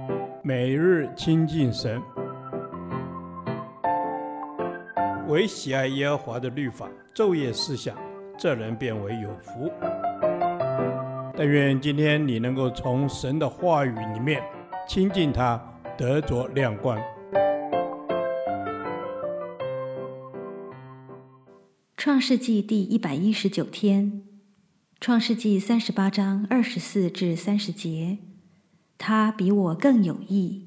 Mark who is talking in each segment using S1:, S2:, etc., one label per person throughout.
S1: 每日亲近神，唯喜爱耶和华的律法，昼夜思想，这人变为有福。但愿今天你能够从神的话语里面亲近他，得着亮光。
S2: 创世纪第119天，创世纪38章24至30节，他比我更有益。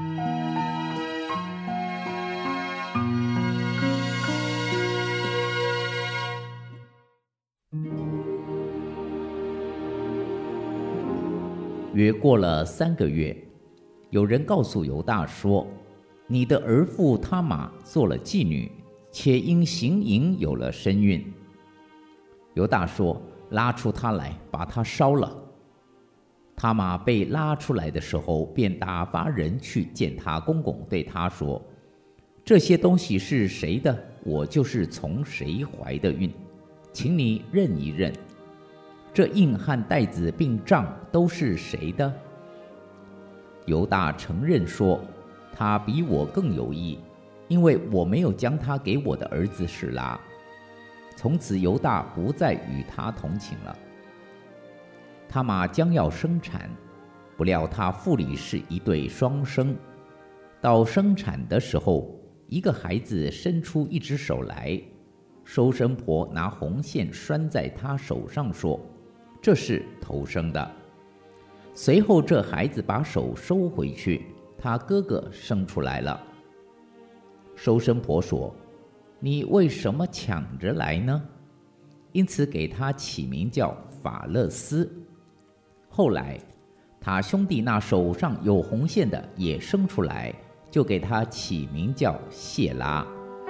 S3: 约过了3个月，有人告诉犹大说，你的儿妇他玛做了妓女，且因行淫有了身孕。犹大说，拉出她来，把她烧了。他玛被拉出来的时候，便打发人去见他公公，对他说，这些东西是谁的，我就是从谁怀的孕，请你认一认。这印和带子并杖都是谁的？犹大承认说，他比我更有益，因为我没有将他给我的儿子示拉。从此犹大不再与他同寝了。他玛将要生产，不料他腹里是一对双生。到生产的时候，一个孩子伸出一只手来，收生婆拿红线拴在他手上，说，这是头生的。随后这孩子把手收回去，他哥哥生出来了。收生婆说，你为什么抢着来呢？因此给他起名叫法勒斯。后来他兄弟那手上有红线的也生出来，就给他起名叫谢拉。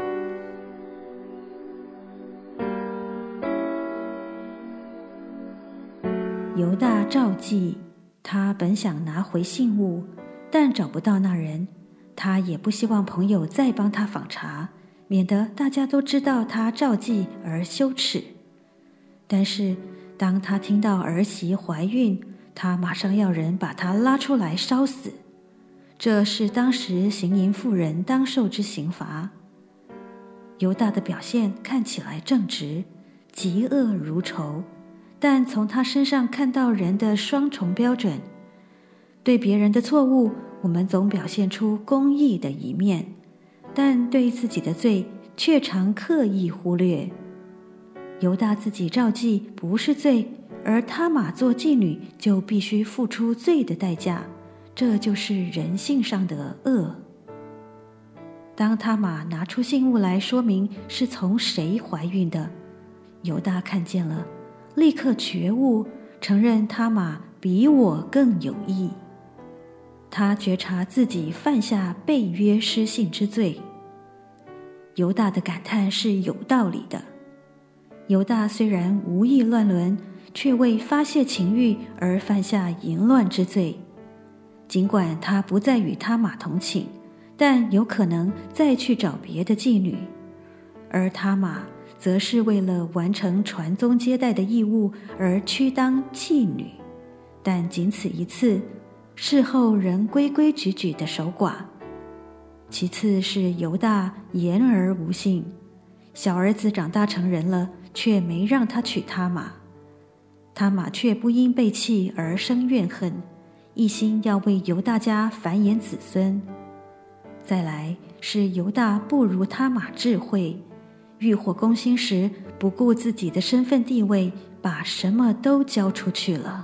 S2: 犹大召妓，他本想拿回信物，但找不到那人，他也不希望朋友再帮他访查，免得大家都知道他召妓而羞耻。但是当他听到儿媳怀孕，他马上要人把她拉出来烧死。这是当时行淫妇人当受之刑罚。犹大的表现看起来正直，嫉恶如仇，但从他身上看到人的双重标准。对别人的错误，我们总表现出公义的一面，但对自己的罪却常刻意忽略。犹大自己召妓不是罪，而他玛做妓女就必须付出罪的代价，这就是人性上的恶。当他玛拿出信物来说明是从谁怀孕的，犹大看见了，立刻觉悟，承认他玛比我更有益。他觉察自己犯下背约失信之罪。犹大的感叹是有道理的。犹大虽然无意乱伦，却为发泄情欲而犯下淫乱之罪。尽管他不再与他玛同寝，但有可能再去找别的妓女，而他玛则是为了完成传宗接代的义务而屈当妓女，但仅此一次，事后仍规规矩矩的守寡。其次是犹大言而无信，小儿子长大成人了，却没让他娶他玛，他玛却不因被弃而生怨恨，一心要为犹大家繁衍子孙。再来是犹大不如他玛智慧，欲火攻心时不顾自己的身份地位，把什么都交出去了。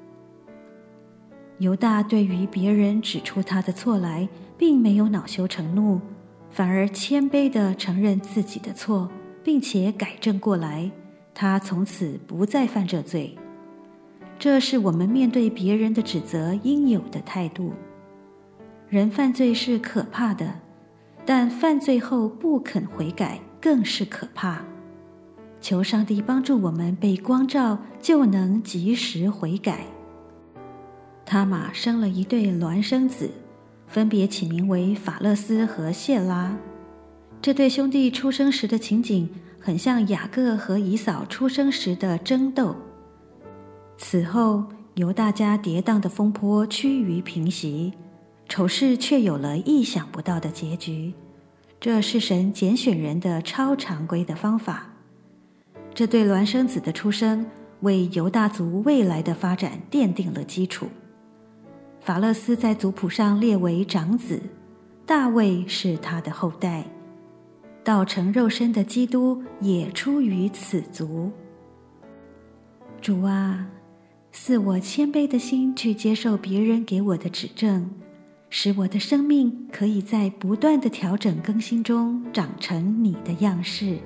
S2: 犹大对于别人指出他的错来，并没有恼羞成怒，反而谦卑地承认自己的错，并且改正过来，他从此不再犯这罪。这是我们面对别人的指责应有的态度。人犯罪是可怕的，但犯罪后不肯悔改更是可怕。求上帝帮助我们被光照，就能及时悔改。他玛生了一对孪生子，分别起名为法勒斯和谢拉。这对兄弟出生时的情景很像雅各和以扫出生时的争斗。此后犹大家跌宕的风波趋于平息， 丑事却有了意想不到的结局。这是神拣选人的超常规的方法。这对孪生子的出生为犹大族未来的发展奠定了基础。法勒斯在族谱上列为长子，大卫是他的后代，道成肉身的基督也出于此族。主啊，赐我谦卑的心去接受别人给我的指正，使我的生命可以在不断的调整更新中长成你的样式。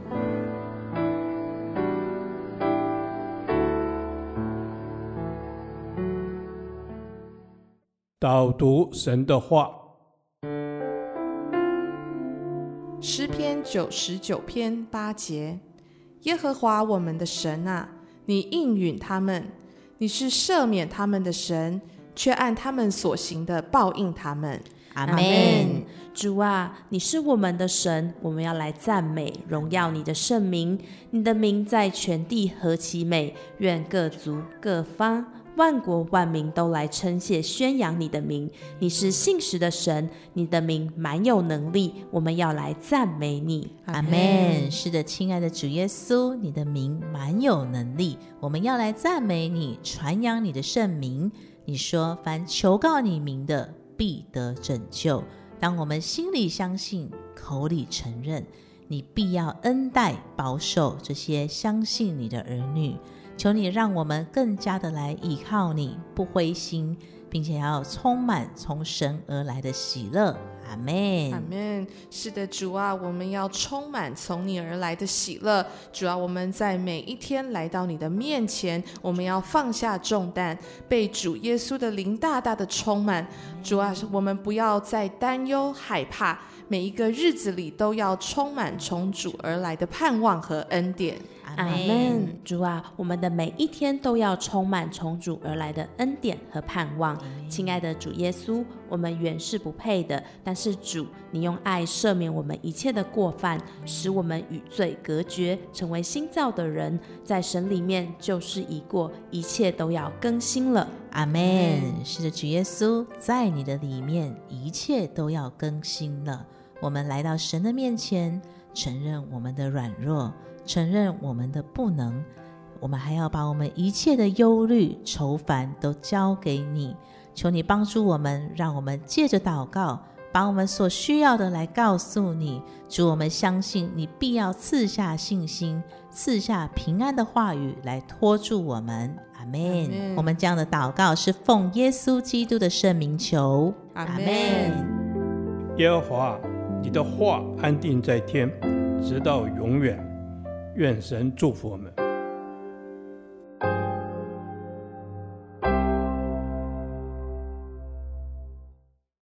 S1: 导读神的话。
S4: 诗篇99篇8节，耶和华我们的神啊，你应允他们，你是赦免他们的神，却按他们所行的报应他们。
S5: 阿们。主啊，你是我们的神，我们要来赞美荣耀你的圣名。你的名在全地何其美，愿各族各方万国万民都来称谢宣扬你的名。你是信实的神，你的名满有能力，我们要来赞美你。
S6: 阿们。是的，亲爱的主耶稣，你的名满有能力，我们要来赞美你，传扬你的圣名。你说凡求告你名的必得拯救。当我们心里相信，口里承认，你必要恩待保守这些相信你的儿女。求你让我们更加的来依靠你，不灰心，并且要充满从神而来的喜乐。阿们。
S4: 阿们。是的，主啊，我们要充满从你而来的喜乐。主啊，我们在每一天来到你的面前，我们要放下重担，被主耶稣的灵大大的充满。主啊，我们不要再担忧害怕，每一个日子里都要充满从主而来的盼望和恩典。
S5: 阿们。主啊，我们的每一天都要充满从主而来的恩典和盼望。亲爱的主耶稣，我们原是不配的，但是主，你用爱赦免我们一切的过犯，使我们与罪隔绝，成为新造的人，在神里面旧事已过，一切都要更新了。
S6: 阿们。是的，主耶稣，在你的里面一切都要更新了。我们来到神的面前，承认我们的软弱，承认我们的不能，我们还要把我们一切的忧虑愁烦都交给你。求你帮助我们，让我们借着祷告把我们所需要的来告诉你。主，我们相信你必要赐下信心，赐下平安的话语来托住我们。阿们。我们这样的祷告是奉耶稣基督的圣名求。
S4: 阿们。
S1: 耶和华，你的话安定在天，直到永远。愿神祝福我们。